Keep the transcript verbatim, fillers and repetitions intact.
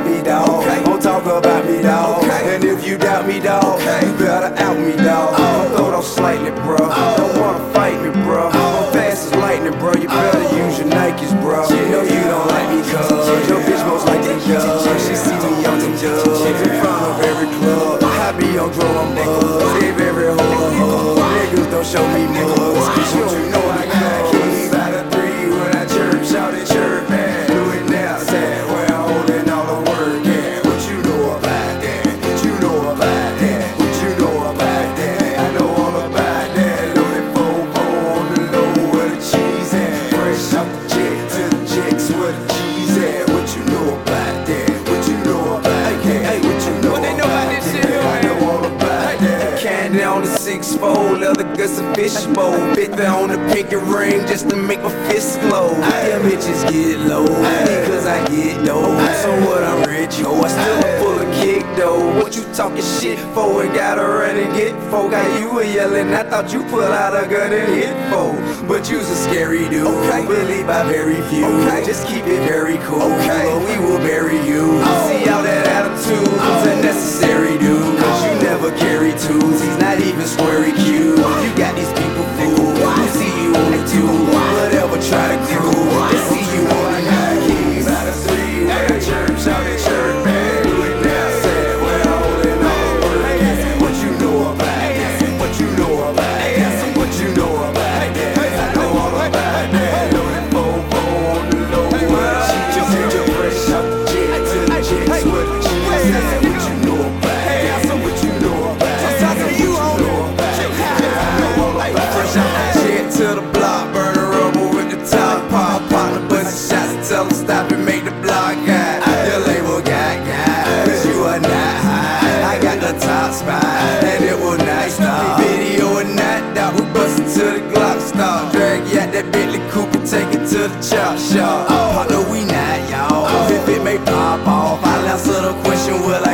me, dawg. Don't talk about me, dawg. And if you doubt me, dawg, you better out me, dawg. Don't throw off slightly, bro. Don't wanna fight me, bro. I'm fast as lightning, bro. You better use your Nikes, bro. You know you don't like me, cuz your bitch most likely does. She see me on the judge in front of every club. I be on drum, buzz. Save every hoe. Niggas don't show me mugs. Cause you don't know I got keys by the three when I chirp, shout it, chirp, man. Do it now, sad. Where I'm holding all the work, yeah. What you know about that? What you know about that? What you know about that? I know all about that. Loaded four on the low where the cheese at. Fresh off the jet to the chicks where the cheese at. What you know about that? What you know about that? Hey, what you know about that? I know all about that. Candy on the six fold, leather guts and fishbowl. fifty on the pinky ring just to make my fist glow. Them bitches get low because I get dough. So what, I'm rich, ho. I still full of kick though. What you talking shit for? And gotta run and get folk. Got you were yelling, I thought you pull out a gun and hit folk. But you's a scary dude, okay. Believe by very few, okay. Just keep it very cool, okay. Or we will bury you. See all that attitude, it's unnecessary, dude. Cause you never carry twos, he's not even squarey cute. You got these people fooled, they see you on the tube. Whatever, try to crew, they see you on the high keys. By the three, where the church, shout it, church, man. Do it now, sad, where I'm holding all the work. What you know about that? What you know about that? What you know about that? I know all about that. Loaded four, four on the low. She just hit your fresh up, jet to the chicks with the cheese. What you know about that? What you know about that? To the block, burn a rubber with the top pop, pop the buzz shots and tell them stop and make the block high. Your label got guy, cause you are not high. I got the top spot, and it will not stop. Video or not, dog, we bustin' to the Glock stop. Drag you out that Bentley coupe and take it to the chop shop. Partner, we not y'all. If it may pop off, I'll answer the question, will I